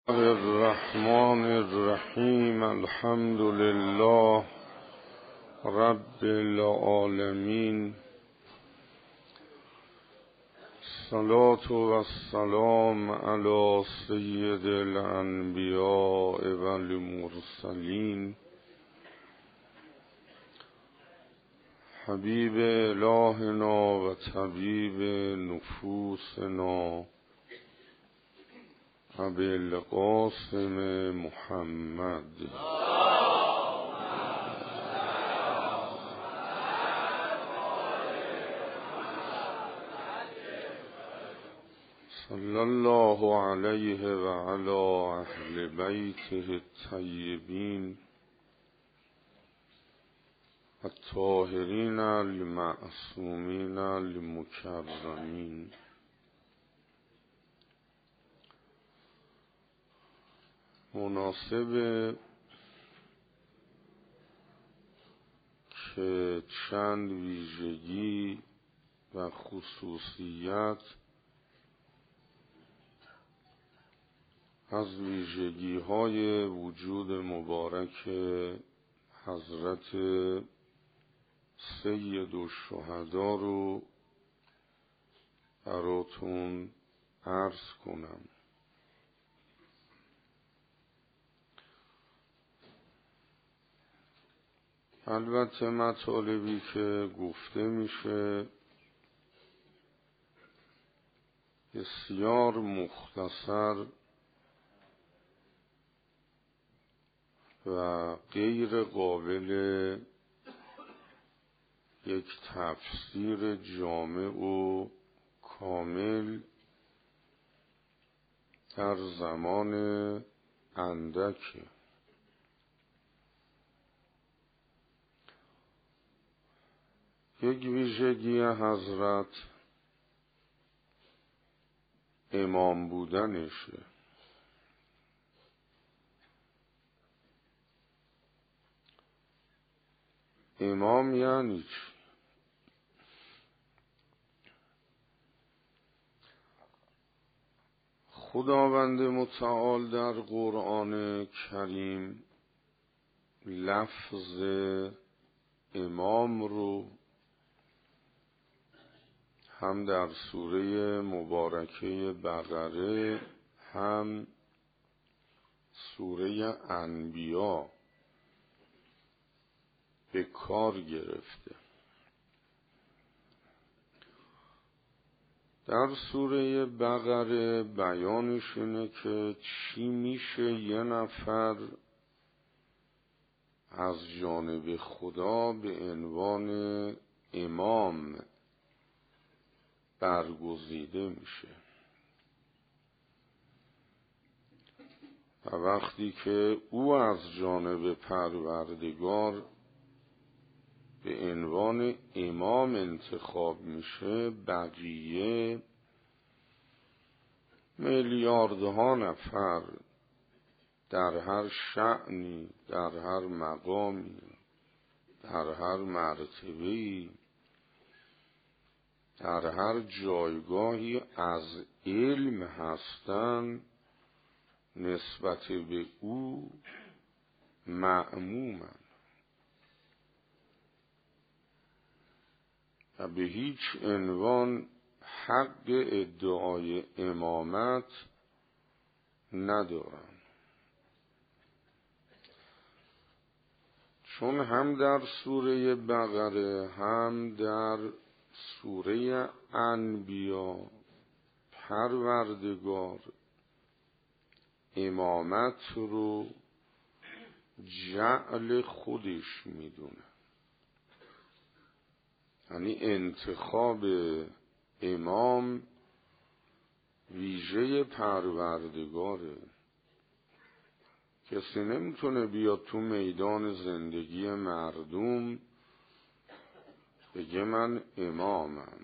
الرحمن الرحیم. الحمد لله رب العالمین. الصلاة والسلام علی سید الانبیاء والمرسلین حبیب الهنا و طبیب نفوسنا ابی القاسم محمد صلی الله علیه و علی اهل بیته الطیبین الطاهرین المعصومین المکرمین. مناسب که چند ویژگی و خصوصیت از ویژگی های وجود مبارک حضرت سید الشهدا رو براتون عرض کنم. البته مطالبی که گفته میشه بسیار مختصر و غیر قابل یک تفسیر جامع و کامل در زمان اندکه. یک ویژگی حضرت امام بودنشه. امام یعنی چی؟ خداوند متعال در قرآن کریم لفظ امام رو هم در سوره مبارکه بقره هم سوره انبیا به کار گرفته. در سوره بقره بیانش اینه که چی میشه یه نفر از جانب خدا به عنوان امام برگزیده میشه و وقتی که او از جانب پروردگار به عنوان امام انتخاب میشه، بقیه میلیاردها نفر در هر شأنی، در هر مقامی، در هر مرتبه‌ای، در هر جایگاهی از علم هستند، نسبت به او مأمومند و به هیچ عنوان حق ادعای امامت ندارند. چون هم در سوره بقره هم در سوره انبیا پروردگار امامت رو جعل خودش میدونه، یعنی انتخاب امام ویژه پروردگاره. کسی نمیتونه بیاد تو میدان زندگی مردم بگه من امامم.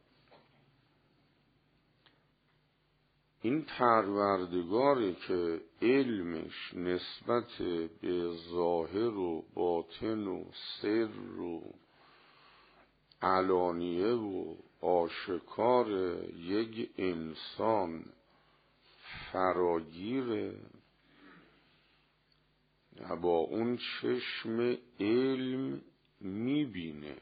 این پروردگاره که علمش نسبت به ظاهر و باطن و سر و علانیه و آشکار یک انسان فراگیره، با اون چشم علم میبینه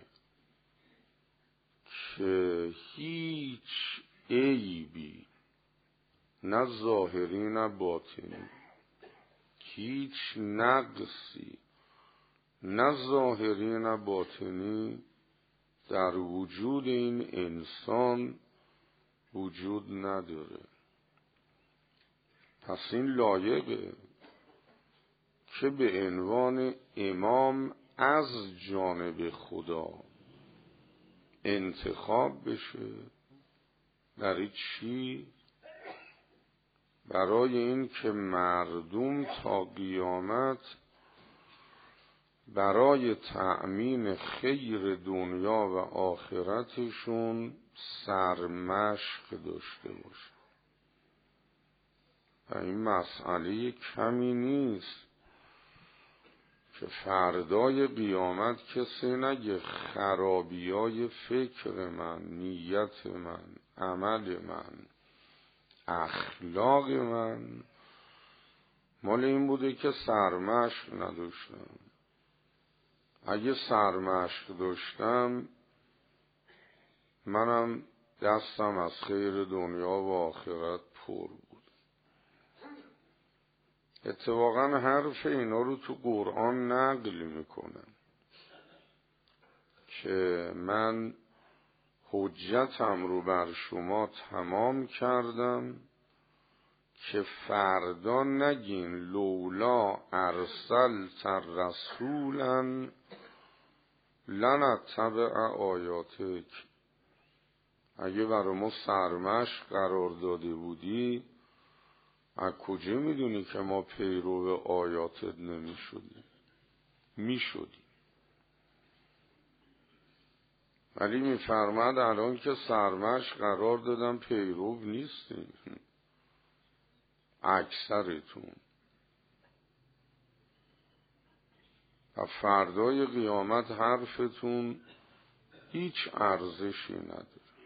که هیچ عیبی نه ظاهری نه باطنی، هیچ نقصی نه ظاهری نه باطنی در وجود این انسان وجود نداره. پس این لایقه که به عنوان امام از جانب خدا انتخاب بشه. برای چی؟ برای این که مردم تا قیامت برای تأمین خیر دنیا و آخرتشون سرمشق داشته باشه. و این مسئله کمی نیست که فردای قیامت کسی نگه خرابیای فکر من، نیت من، عمل من، اخلاق من مال این بوده که سرمشق نداشتم. اگه سرمشق داشتم منم دستم از خیر دنیا و آخرت پر بود. اتفاقا حرف اینا رو تو قرآن نقل میکنن که من حجتم رو بر شما تمام کردم که فردا نگین لولا ارسلت رسولا لنتبع آیاتک. اگه برای ما سرمشق قرار داده بودی از کجا میدونی که ما پیرو آیاتت نمیشدیم؟ میشدیم. ولی میفرماد الان که سرمشق قرار دادم پیرو نیستیم اکثرتون. و فردای قیامت حرفتون هیچ ارزشی نداره.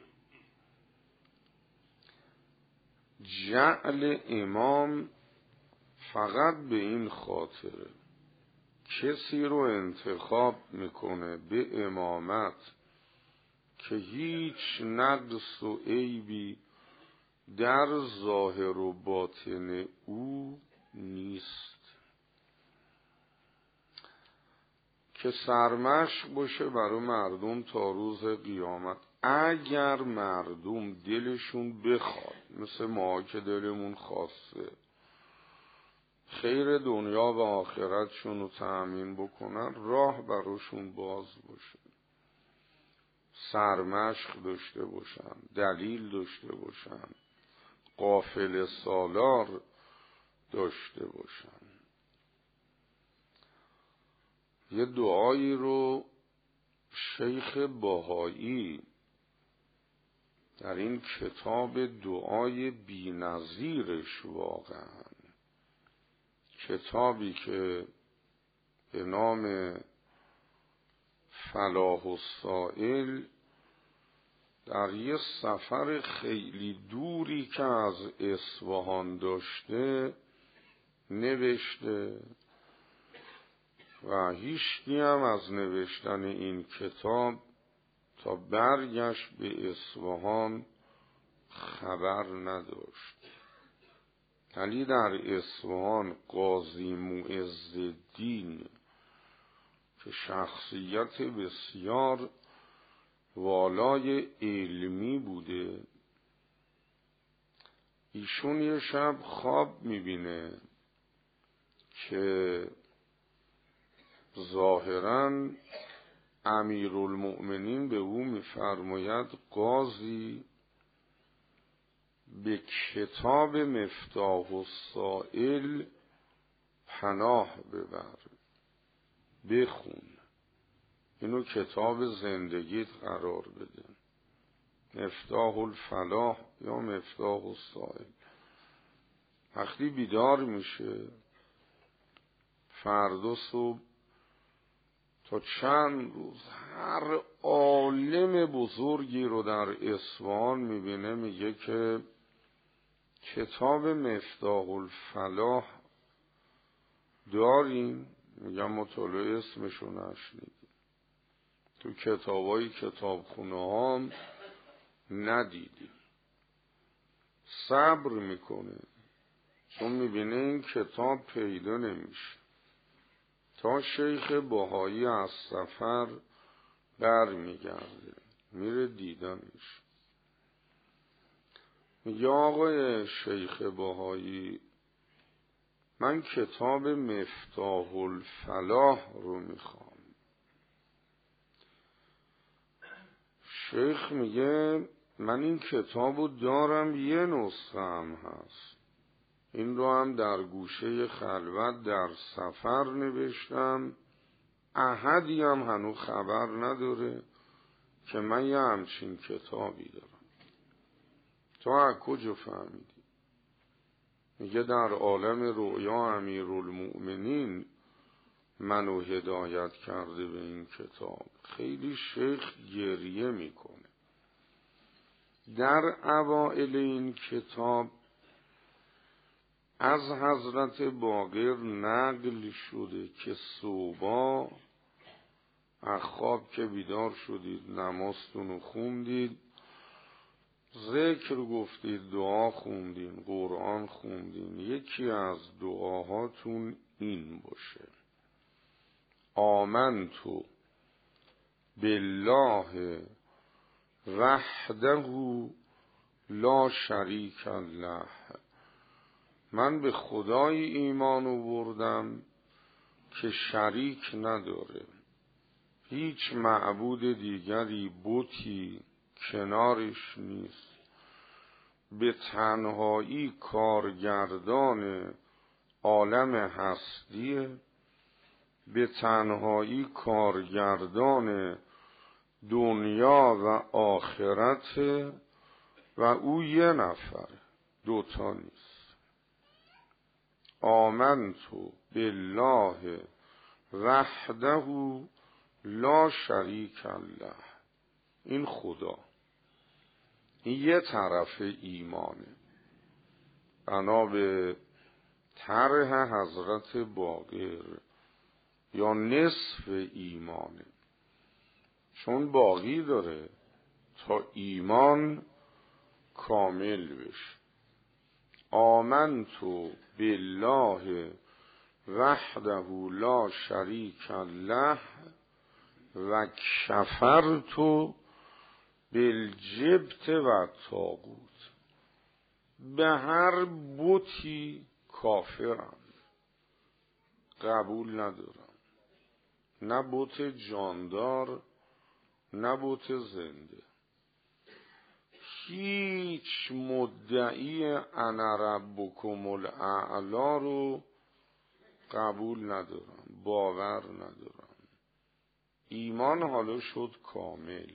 جعل امام فقط به این خاطره کسی رو انتخاب میکنه به امامت که هیچ نقص و عیبی در ظاهر و باطن او نیست، که سرمشق باشه برای مردم تا روز قیامت. اگر مردم دلشون بخواد مثل ما که دلمون خواسته خیر دنیا و آخرتشون رو تأمین بکنن، راه براشون باز باشه، سرمشق داشته باشن، دلیل داشته باشن، قافله سالار داشته باشن. یه دعایی رو شیخ بهایی در این کتاب دعای بی‌نظیرش، واقعا کتابی که به نام فلاح السائل، در یه سفر خیلی دوری که از اصفهان داشته نوشته و هیچکی هم از نوشتن این کتاب تا برگشت به اصفهان خبر نداشت. ولی در اصفهان قاضی معزالدین که شخصیت بسیار والای علمی بوده، ایشون یه شب خواب میبینه که ظاهراً امیرالمؤمنین به او میفرماید قاضی به کتاب مفتاح السائل پناه ببر، بخون، اینو کتاب زندگیت قرار بده، مفتاح الفلاح یا مفتاح السائل. وقتی بیدار میشه فردا صبح تا چند روز هر عالم بزرگی رو در اصفهان میبینه، میگه که کتاب مفتاح الفلاح دارین؟ میگم مطالعه اسمشو نشنیدیم، تو کتابای کتابخونه هم ندیدیم. صبر میکنه چون میبینه این کتاب پیدا نمیشه، تا شیخ بهایی از سفر بر میگرده میره دیدنش. میگه آقای شیخ بهایی من کتاب مفتاح الفلاح رو میخوام. شیخ میگه من این کتابو دارم، یه نسخه هم هست، این رو هم در گوشه خلوت در سفر نوشتم، احدی هم هنو خبر نداره که من یه همچین کتابی دارم. تو از کجا فهمیدی؟ میگه در عالم رؤیا امیرالمؤمنین منو هدایت کرده به این کتاب. خیلی شیخ گریه میکنه. در اوائل این کتاب از حضرت باقر نقل شده که صبح از خواب که بیدار شدید نمازتون رو خوندید، ذکر گفتید، دعا خوندین، قرآن خوندین، یکی از دعاهاتون این باشه: آمنتو بالله وحده لا شریک له، من به خدای ایمان آوردم که شریک نداره، هیچ معبود دیگری بتی کنارش نیست، به تنهایی کارگردان عالم هستیه، به تنهایی کارگردان دنیا و آخرت و او یه نفر، دوتا نیست. آمنتو بالله وحده لا شریک له، این خدا، این یه طرف ایمانه. بنا به طرح حضرت باقر یا نصف ایمانه، چون باقی داره تا ایمان کامل بشه. آمنتو بالله وحده لا شریک له و کفرتو بالجبت و طاغوت، به هر بتی کافرم، قبول ندارم، نه بت جاندار نه بت زنده، هیچ مدعی انا ربکم الاعلی رو قبول ندارم، باور ندارم. ایمان حالا شد کامل،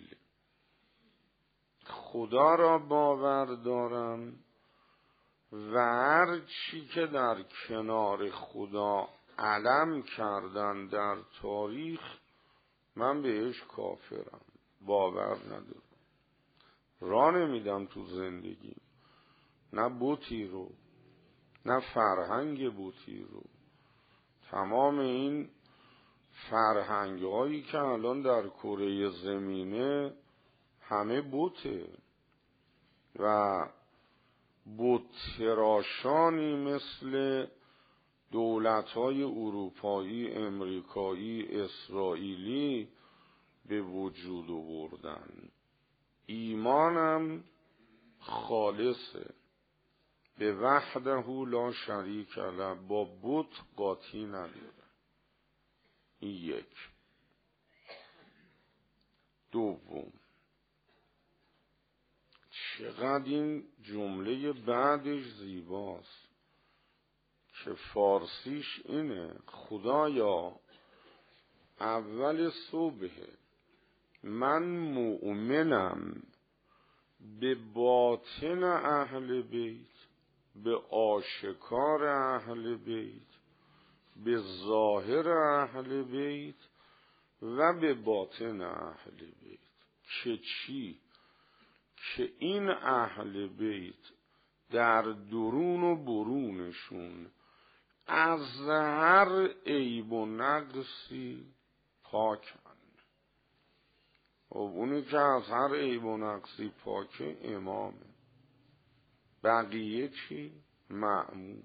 خدا را باور دارم و هر چی که در کنار خدا علم کردن در تاریخ من بهش کافرم، باور ندارم، راه نمیدم تو زندگی، نه بوتی رو نه فرهنگ بوتی رو. تمام این فرهنگ هایی که الان در کره زمینه همه بوته و بت تراشانی مثل دولت‌های اروپایی، امریکایی، اسرائیلی به وجود آوردن. ایمانم خالصه، به وحده لا شریک له، با بت قاطی نداره. این یک. دوم، چقدر این جمله بعدش زیباست که فارسیش اینه: خدایا اول صبح من مؤمنم به باطن اهل بیت، به آشکار اهل بیت، به ظاهر اهل بیت و به باطن اهل بیت. که چی؟ که این اهل بیت در درون و برونشون از هر عیب و نقصی پاکن. اونی که از هر عیب و نقصی پاکه امامه. بقیه چی؟ مأموم.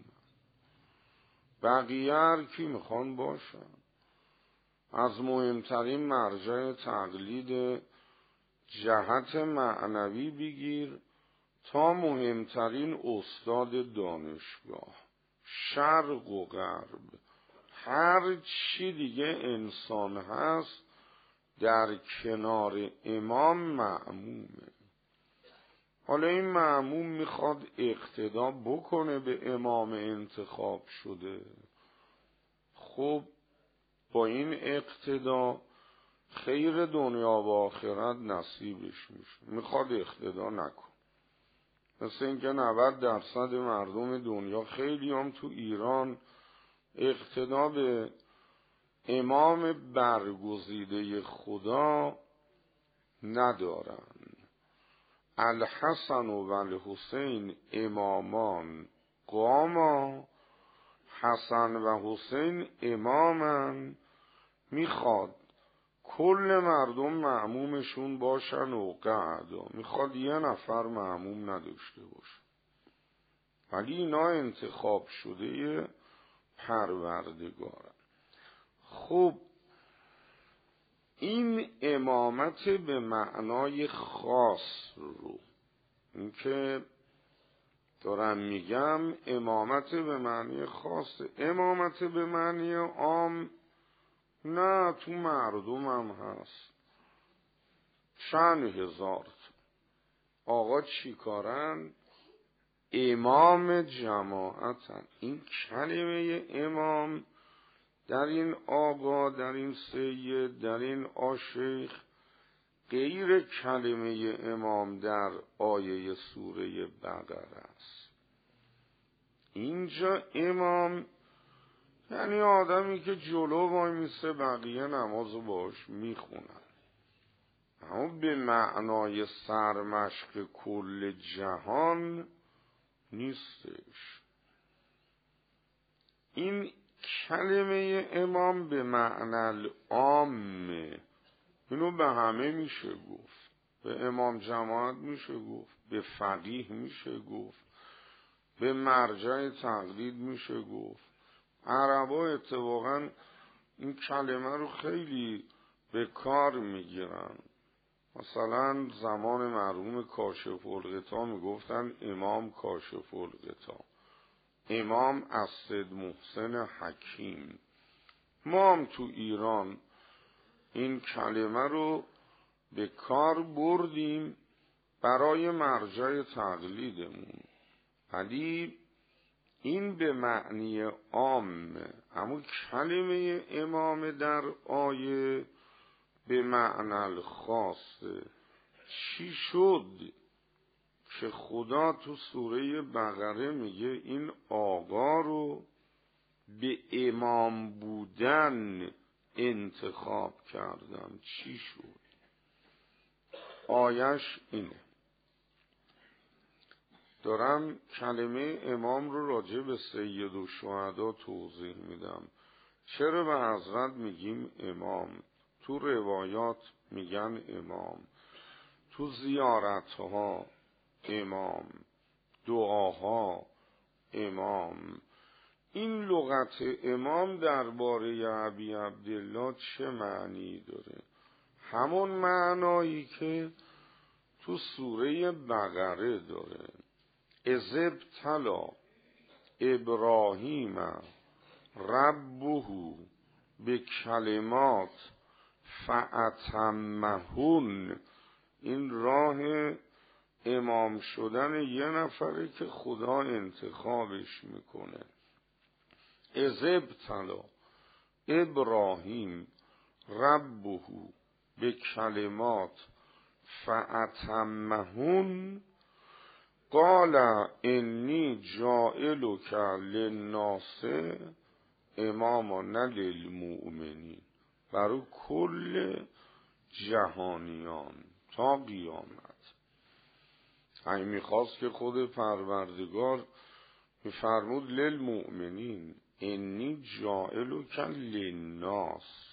بقیه هر کی میخوان باشن. از مهمترین مرجع تقلید جهت معنوی بگیر تا مهمترین استاد دانشگاه، شرق و غرب، هر چی دیگه انسان هست در کنار امام مأمومه. حالا این مأموم میخواد اقتدا بکنه به امام انتخاب شده، خب با این اقتدا خیر دنیا و آخرت نصیبش میشه. میخواد اقتدا نکن، مثل اینکه 90% مردم دنیا، خیلی هم تو ایران، اقتدا به امام برگزیده خدا ندارن. الحسن و الحسین امامان قاما، حسن و حسین امامن. میخواد کل مردم مأمومشون باشن و قعدا، میخواد یه نفر مأموم نداشته باشه. ولی اینا انتخاب شده پروردگارن. خب این امامت به معنای خاص رو، این که دارم میگم امامت به معنی خاص، امامت به معنی عام نه، تو مردم هم هست. چند هزار آقا چی کارن؟ امام جماعتن. این کلمه امام در این آقا، در این سید، در این آشیخ، غیر کلمه امام در آیه سوره بقره است. اینجا امام یعنی آدمی که جلو وای میسته بقیه نمازو باش میخونن، اما به معنای سرمشق کل جهان نیستش. این کلمه امام به معنی عامه، اینو به همه میشه گفت. به امام جماعت میشه گفت، به فقیه میشه گفت، به مرجع تقلید میشه گفت. عربا اتفاقا این کلمه رو خیلی به کار میگیرن. مثلا زمان مرحوم کاشف الغطا میگفتن امام کاشف الغطا، امام اسد محسن حکیم. ما هم تو ایران این کلمه رو به کار بردیم برای مرجع تقلیدمون، ولی این به معنی عامه. اما کلمه امام در آیه به معنی خاصه. چی شد که خدا تو سوره بقره میگه این آقا رو به امام بودن انتخاب کردم؟ چی شد؟ آیش اینه. دارم کلمه امام رو راجع به سید و شهدا توضیح میدم. چرا به حضرت میگیم امام؟ تو روایات میگن امام، تو زیارتها امام، دعاها امام. این لغت امام درباره ابی عبدالله چه معنی داره؟ همون معنایی که تو سوره بقره داره. اذ ابتلی ابراهیم ربه به کلمات فاتمهن. این راه امام شدن یه نفره که خدا انتخابش میکنه. اذ ابتلی ابراهیم ربه به کلمات فاتمهن قال انی جاعلک للناس اماما نه للمؤمنین. برای کل جهانیان تا قیامت. این میخواست که خود پروردگار میفرمود للمؤمنین، انی جاعلک للناس.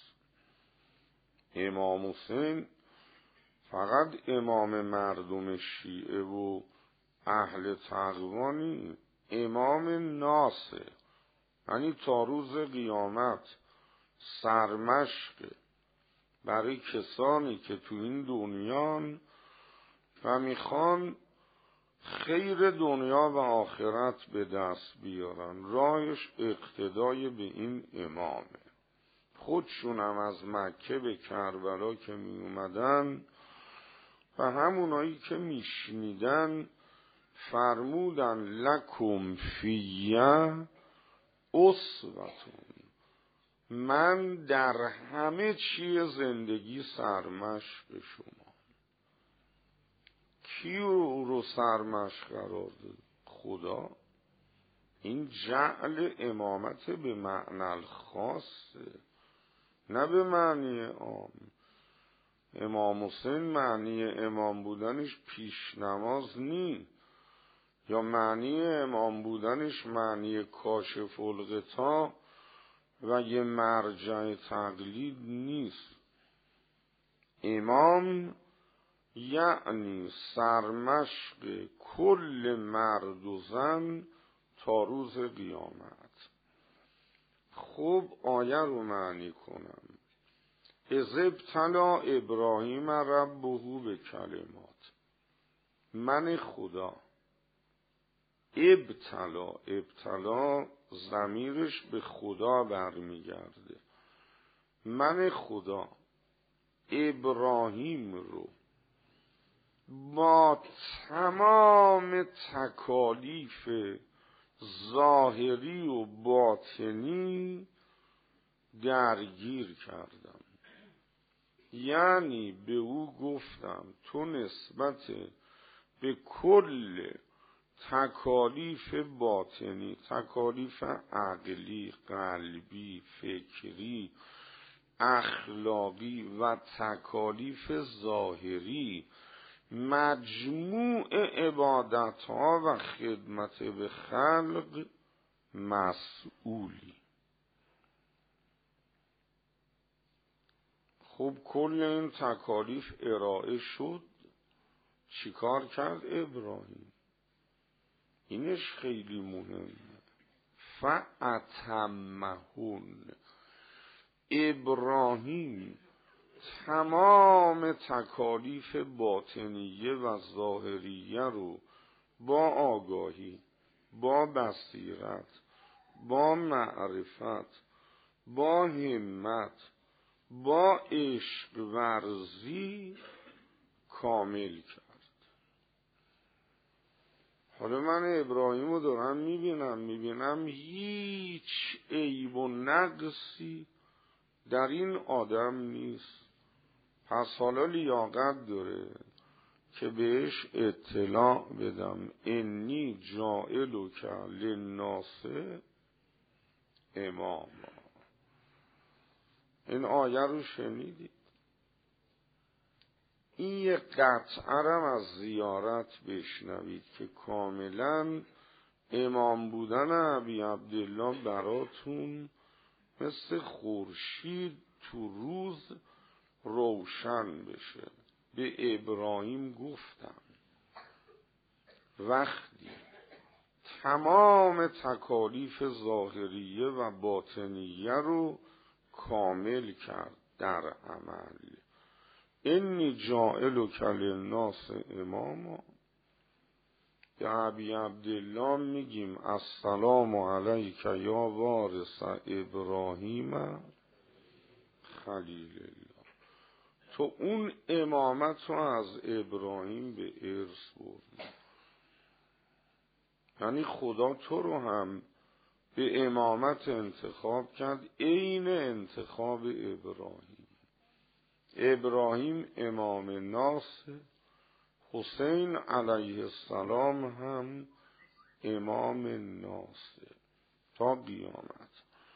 امام حسین فقط امام مردم شیعه و اهل تقوا نیست، امام ناسه، یعنی تا روز قیامت سرمشق برای کسانی که تو این دنیان و میخوان خیر دنیا و آخرت به دست بیارن، راهش اقتدای به این امامه. خودشونم از مکه به کربلا که می اومدن و همونایی که میشنیدن فرمودن لکم فیه اسوتون، من در همه چی زندگی سرمشق شما. کی رو سرمشق قرار داد؟ خدا. این جعل امامت به معنی خاصه، نه به معنی عام. امام حسین معنی امام بودنش پیش نماز نی، یا معنی امام بودنش معنی کاشف الغطا و یه مرجع تقلید نیست. امام یعنی سرمشق کل مرد و زن تا روز قیامت. خوب آیه رو معنی کنم. اذ ابتلی ابراهیم ربه به کلمات، من خدا. ابتلا ضمیرش به خدا برمیگرده. من خدا ابراهیم رو با تمام تکالیف ظاهری و باطنی درگیر کردم. یعنی به او گفتم تو نسبت به کل تکالیف باطنی، تکالیف عقلی، قلبی، فکری، اخلاقی و تکالیف ظاهری، مجموع عبادتها و خدمت به خلق مسئولی. خب کل این تکالیف ارائه شد، چیکار کرد ابراهیم؟ اینش خیلی مهمه. فأتمهن، ابراهیم تمام تکالیف باطنیه و ظاهریه رو با آگاهی، با بصیرت، با معرفت، با همت، با عشق ورزی کامل کرد. حالا من ابراهیم رو دارم میبینم هیچ عیب و نقصی در این آدم نیست. پس حالا لیاقت داره که بهش اطلاع بدم انی جاعلک للناس اماما. این آیه رو شنیدید؟ این یه قطعه از زیارت بشنوید که کاملا امام بودن ابی عبدالله براتون مثل خورشید تو روز روشن بشه. به ابراهیم گفتم وقتی تمام تکالیف ظاهریه و باطنیه رو کامل کرد در عمل، انی جاعلک للناس اماما، به ابی عبدالله میگیم السلام علیک یا وارث ابراهیم خلیل الله. تو اون امامت رو از ابراهیم به ارث بردی، یعنی خدا تو رو هم به امامت انتخاب کرد عین انتخاب ابراهیم. ابراهیم امام ناس، حسین علیه السلام هم امام ناسه تا قیامت.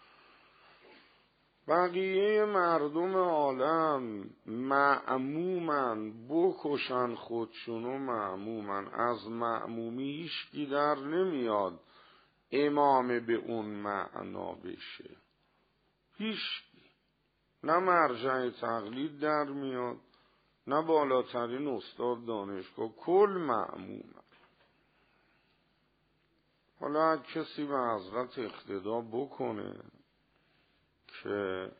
بقیه مردم عالم معمومن، بکشن خودشونو معمومن. از معمومی هیچکی در نمیاد امام به اون معنا بشه. هیچ نه مرجع تقلید در میاد، نه بالاترین استاد دانشگاه، کل مأموم. حالا کسی به حضرت اقتدا بکنه که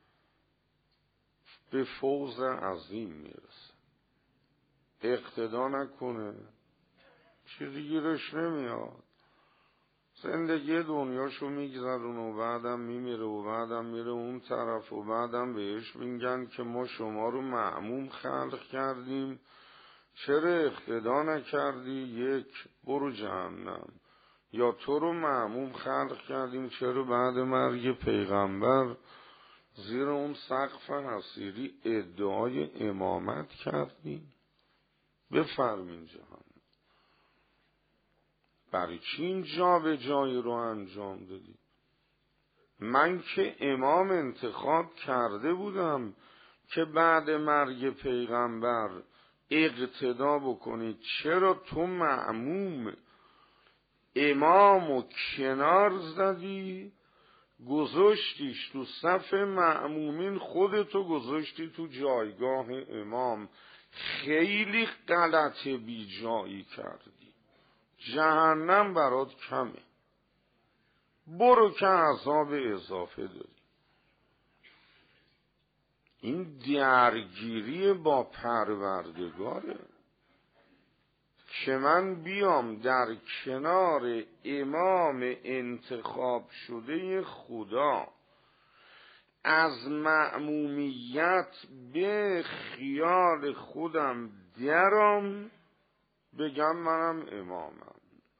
به فوز عظیم میرسه، اقتدا نکنه چیزی گیرش نمیاد، زندگی دنیاشو میگذرونه و بعدم میمیره و بعدم میره اون طرف و بعدم بهش میگن که ما شما رو مأموم خلق کردیم، چرا اقتدا نکردی؟ یک، برو جهنم. یا تو رو مأموم خلق کردیم، چرا بعد مرگ پیغمبر زیر اون سقف حصیری ادعای امامت کردیم؟ بفرمین جهان. برای چی این جا به جایی رو انجام دادی؟ من که امام انتخاب کرده بودم که بعد مرگ پیغمبر اقتدا بکنی، چرا تو مأموم امام و کنار زدی گذاشتیش تو صف مأمومین، خودتو گذاشتی تو جایگاه امام؟ خیلی غلط بی جایی کردی، جهنم برات کمه، برو که عذاب اضافه داری. این درگیری با پروردگاره که من بیام در کنار امام انتخاب شده خدا از مأمومیت به خیال خودم درام بگم منم امامم.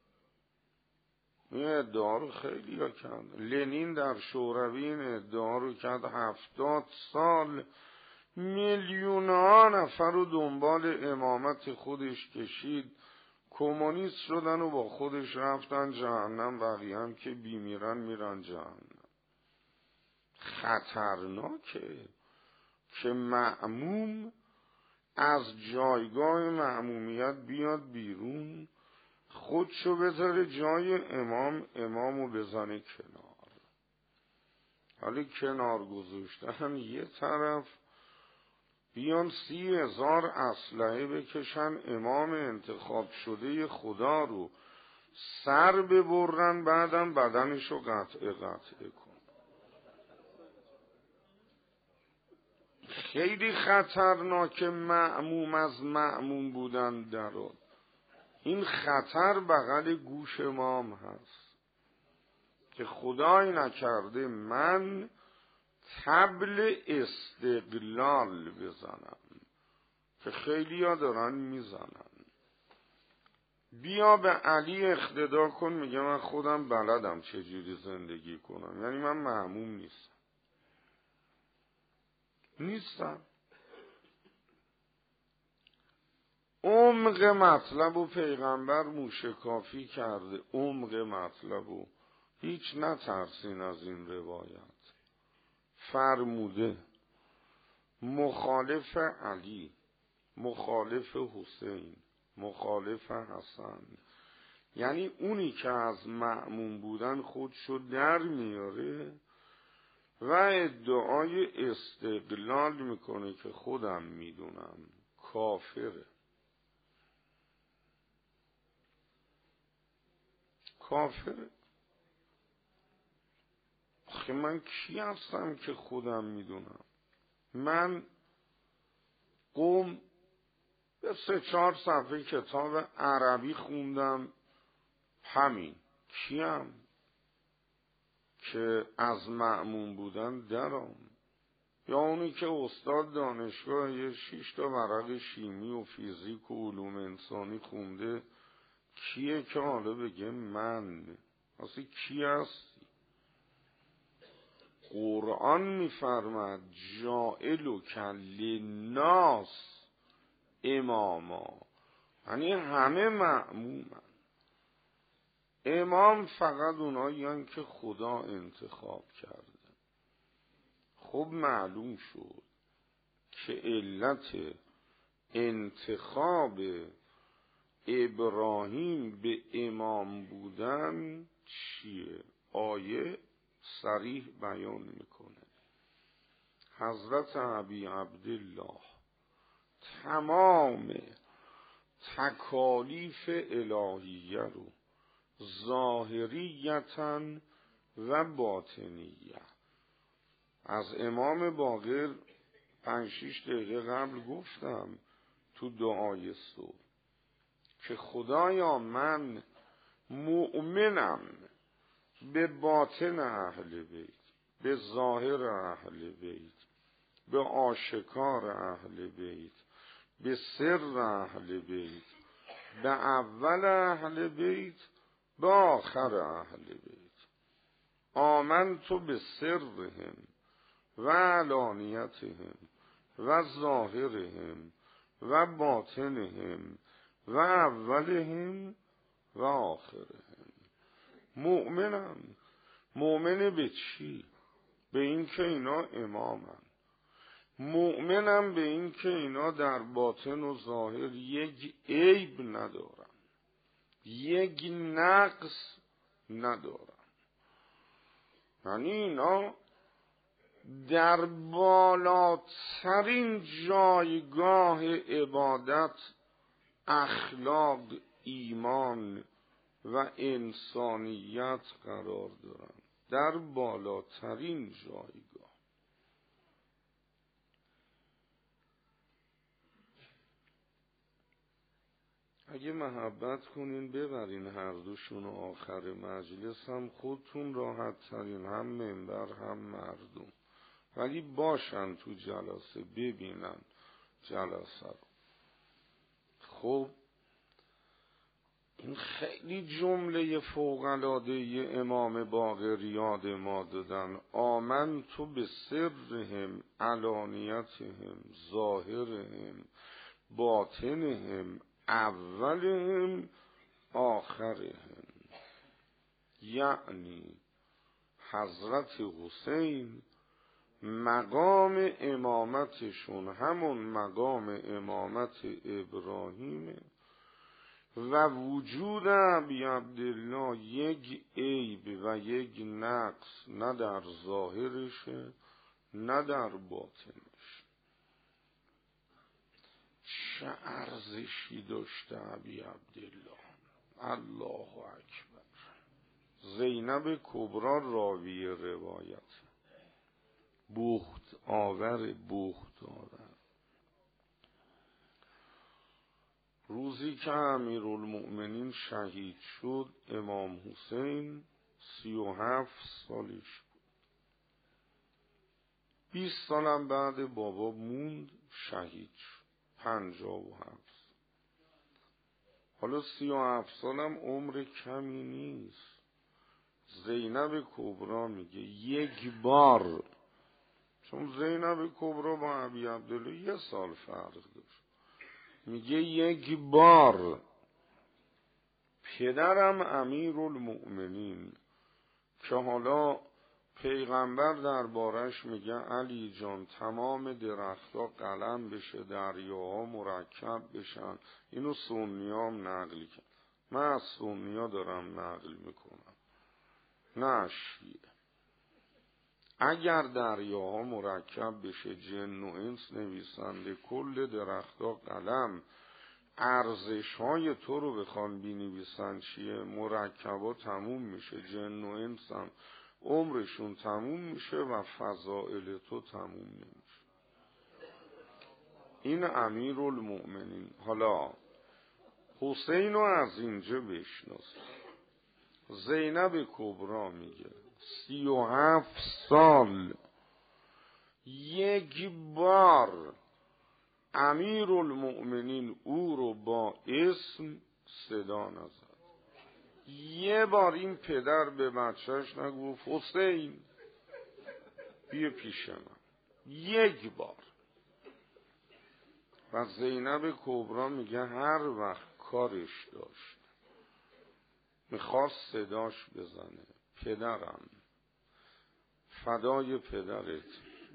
این ادعا رو خیلی ها کرد. لنین در شوروی این ادعا رو کرد، 70 سال میلیون ها نفر رو دنبال امامت خودش کشید، کمونیست شدن و با خودش رفتن جهنم، بقیه هم که بیمیرن میرن جهنم. خطرناکه که مأموم از جایگاه مأمومیت بیاد بیرون، خودشو بذاره جای امام، امامو بزنه کنار. حالا کنار گذاشتن یه طرف، بیان 30,000 اسلحه بکشن امام انتخاب شده خدا رو سر ببرن، بعدم بدنشو قطعه کن. خیلی خطرناکه مأموم از مأموم بودن درات. این خطر بغل گوش مام هست که خدای نکرده من طبل استقلال بزنم که خیلی ها دارن میزنن. بیا به علی اقتدا کن، میگه من خودم بلدم چجوری زندگی کنم، یعنی من مأموم نیستم. عمق مطلب و پیغمبر موشکافی کرده، عمق مطلب و هیچ نترسین از این روایت. فرموده مخالف علی، مخالف حسین، مخالف حسن، یعنی اونی که از مأمون بودن خودشو در میاره و ادعای استقلال میکنه که خودم میدونم، کافره. کافره. آخه من کی هستم که خودم میدونم؟ من قوم به 3-4 صفحه کتاب عربی خوندم، همین. کیم که از مأمون بودن درام؟ یا اونی که استاد دانشگاه یه 6 تا ورق شیمی و فیزیک و علوم انسانی خونده، کیه که حالا بگه من؟ اصلا کی هستی؟ قرآن میفرماد جائل للناس اماما، یعنی همه مأمومن. امام فقط اونایی که خدا انتخاب کرده. خب معلوم شد که علت انتخاب ابراهیم به امام بودن چیه؟ آیه صریح بیان میکنه. حضرت ابی عبدالله تمام تکالیف الهیه رو ظاهریتاً و باطنیه از امام باقر 5-6 دقیقه قبل گفتم تو دعای صبح که خدایا من مؤمنم به باطن اهل بیت، به ظاهر اهل بیت، به آشکار اهل بیت، به سر اهل بیت، به اول اهل بیت، به آخر اهل بیت. آمنت به سرهم و علانیتهم و ظاهرهم و باطنهم و اولهم و آخرهم. مؤمنم. مؤمن به چی؟ به این که اینا امامن. مؤمنم به این که اینا در باطن و ظاهر یک عیب ندارن، یک نقص ندارن. یعنی اینا در بالاترین جایگاه عبادت، اخلاق، ایمان و انسانیت قرار دارن، در بالاترین جایگاه. اگه محبت کنین ببرین هر دوشون آخر مجلس، هم خودتون راحت ترین، هم منبر هم مردم، ولی باشن تو جلسه ببینن جلسه رو. خب این خیلی جمله فوق‌العاده امام باقر یاد ما دادن. آمنت به سرهم علانیتهم ظاهرهم باطنهم اولهم آخرهم. یعنی حضرت حسین مقام امامتشون همون مقام امامت ابراهیمه و وجود ابی عبدالله یک عیب و یک نقص نه در ظاهرشه نه در باطنش. چه ارزشی داشته ابی عبدالله. الله اکبر. زینب کبرا راوی روایت، بخت آور. روزی که امیرالمؤمنین شهید شد امام حسین 37 سالش بود. 20 سالم بعد بابا موند شهید شد 57. حالا 37 سالم عمر کمی نیست. زینب کبرا میگه یک بار، چون زینب کبرا با ابی عبدالله 1 سال فرق داشت، میگه یک بار پدرم امیرالمؤمنین که حالا پیغمبر دربارش میگه علی جان تمام درختها قلم بشه، دریاها مرکب بشن، اینو سنیام نقل کرد، من از سنیا دارم نقل میکنم نه شیعه. اگر دریاها مرکب بشه جن و انس نویسنده کل درختها قلم ارزش های تو رو بخوان بنویسن چیه؟ مرکبا تموم میشه، جن و انس هم عمرشون تموم میشه و فضائل تو تموم نمیشه. این امیرالمؤمنین. حالا حسین رو از اینجا بشناس. زینب کبرا میگه 37 سال یک بار امیرالمؤمنین او رو با اسم صدا نزد. یه بار این پدر به بچهش نگفت حسین بیا پیش من، یک بار. و زینب کبرا میگه هر وقت کارش داشت میخواست صداش بزنه، پدرم فدای پدرت،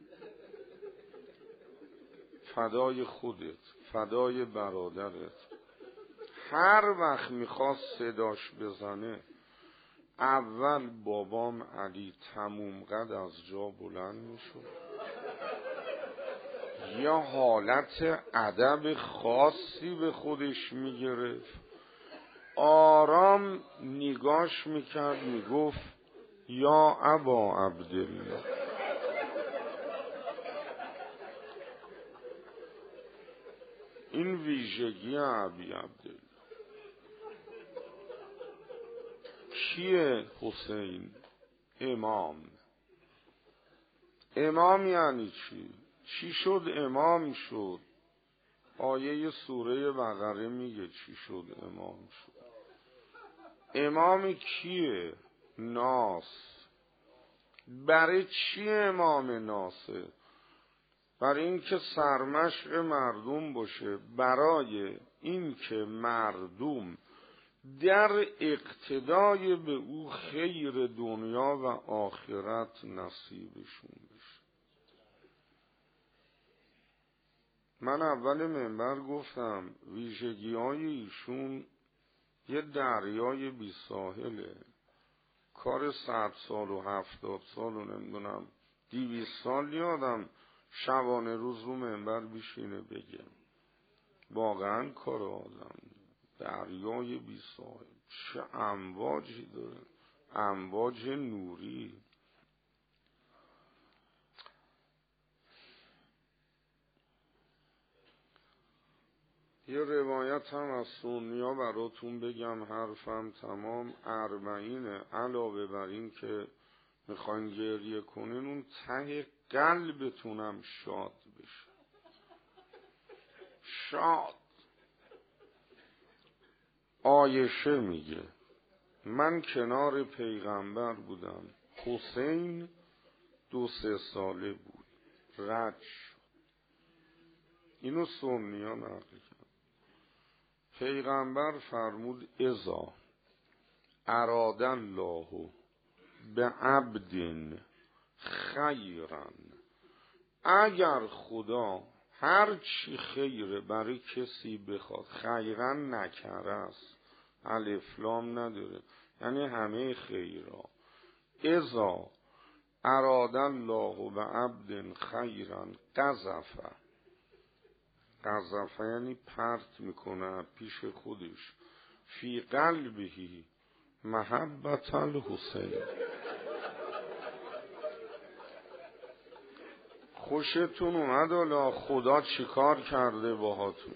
فدای خودت، فدای برادرت، هر وقت میخواست صداش بزنه اول بابام علی تموم قد از جا بلند میشد، یا حالت ادب خاصی به خودش میگرفت، آرام نگاش میکرد میگفت یا ابا عبدالله. این ویژگی ابی عبدالله. کیه حسین؟ امام. امام یعنی چی؟ چی شد امام شد؟ آیه سوره بقره میگه چی شد امام شد. امام کیه؟ ناس. برای چی امام ناسه؟ برای اینکه سرمشق مردم باشه، برای اینکه مردم در اقتدای به او خیر دنیا و آخرت نصیبشون بشه. من اول منبر گفتم ویژگی های ایشون یه دریای بی ساحله. کار 100 سال و 70 سال و نمیدونم 200 سال یادم شبانه روز رو منبر بشینه بگه. واقعا کار آدم دریای بی ساحل. چه امواجی داره، امواج نوری. یه روایت هم از سنیا براتون بگم، حرفم تمام. 40 علاوه بر این که میخواین گریه کنین، اون ته قلبتونم شاد بشه. شاد. عایشه میگه من کنار پیغمبر بودم، حسین 2-3 ساله بود، رد شد. اینو سنیا نقل کرد. پیغمبر فرمود اذا اراد الله به عبد خیرا، اگر خدا هر چی خیره برای کسی بخواد، خیرا نکره است، الف لام نداره، یعنی همه خیرا. اذا اراد الله به عبد خیرا قذف. قذف یعنی پرت میکنه پیش خودش، فی قلبه محبت الحسین. خوشتون اومد حالا خدا چیکار کرده باهاتون؟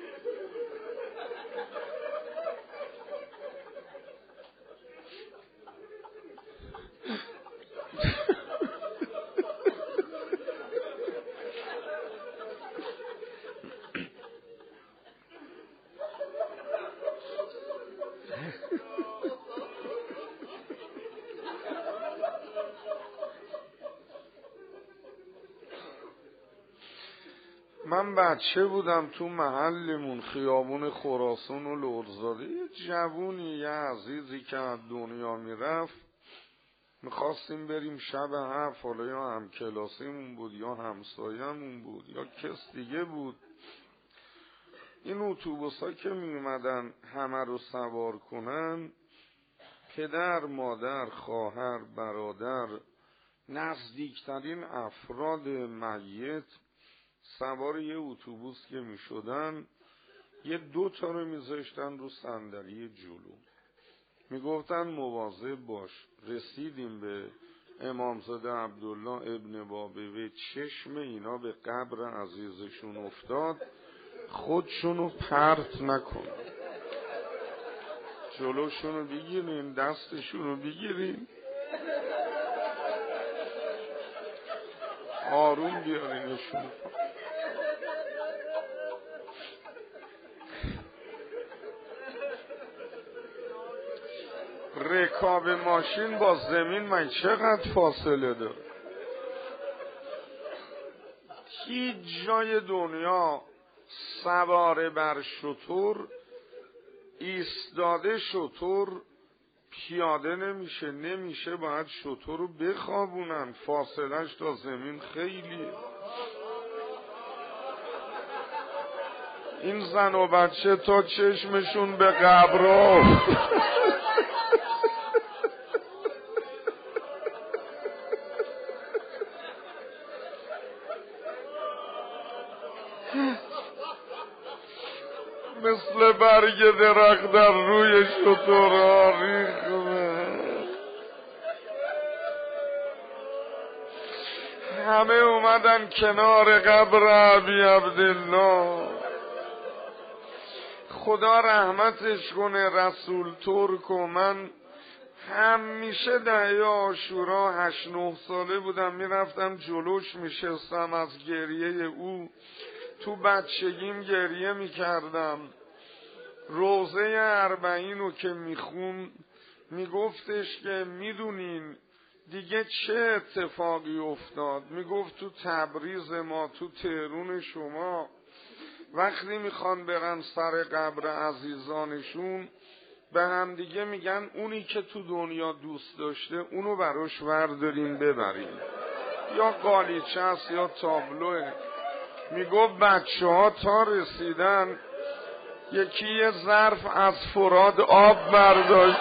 من بچه بودم تو محلمون خیابون خراسان و لرزاده، یه جوونی یه عزیزی که از دنیا میرفت، میخواستیم بریم شب 7، حالا یا هم کلاسیمون بود یا همسایمون بود یا کس دیگه بود. این اتوبوسا که میومدن همه رو سوار کنن، پدر، مادر، خواهر، برادر، نزدیکترین افراد میت سوار یه اتوبوس که می شدن، یه 2 تا رو می زشتن رو صندلی جلو، می گفتن مواظب باش. رسیدیم به امامزاده عبدالله ابن بابوی، چشم اینا به قبر عزیزشون افتاد، خودشونو پرت نکن، جلوشونو بگیرین، دستشونو بگیرین، آروم بیارینشون. رکاب ماشین با زمین من چقدر فاصله داره؟ هیچ جای دنیا سواره بر شتر ایستاده شتر پیاده نمیشه، باید شتر رو بخوابونن، فاصلش تا زمین خیلیه. این زن و بچه تا چشمشون به قبر مثل برگ درخت در روی شترها ریخته. همه اومدن کنار قبر ابی عبدالله. خدا رحمتش کنه رسول ترک. و من همیشه دهه عاشورا 8-9 ساله بودم میرفتم جلوش میشستم، از گریه او تو بچگیم گریه میکردم. روزه 40 رو که میخون میگفتش که میدونین دیگه چه اتفاقی افتاد. میگفت تو تبریز ما، تو تهرون شما، وقتی میخوان برن سر قبر عزیزانشون به هم دیگه میگن اونی که تو دنیا دوست داشته اونو براش وردارین ببرین، یا قالیچه است یا تابلوه. میگفت بچه ها تا رسیدن یکی یه ظرف از فراد آب برداشت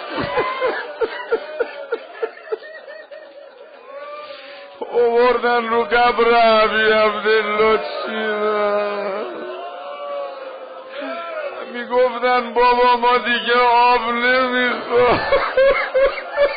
آوردن رو قبر ابی عبدالله چیدن. میگفتن بابا ما دیگه آب نمیخوام.